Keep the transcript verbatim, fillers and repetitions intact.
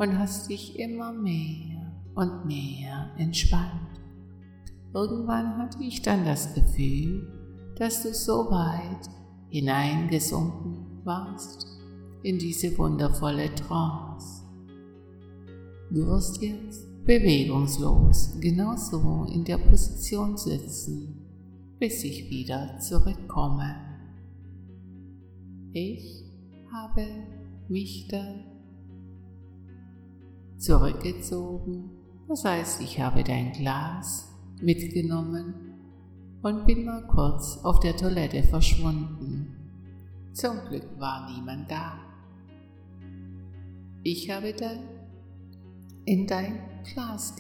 und hast dich immer mehr und mehr entspannt. Irgendwann hatte ich dann das Gefühl, dass du so weit hineingesunken warst in diese wundervolle Trance. Du wirst jetzt bewegungslos genauso in der Position sitzen, bis ich wieder zurückkomme. Ich habe mich dann zurückgezogen, das heißt, ich habe dein Glas mitgenommen und bin mal kurz auf der Toilette verschwunden. Zum Glück war niemand da. Ich habe dann in dein Glas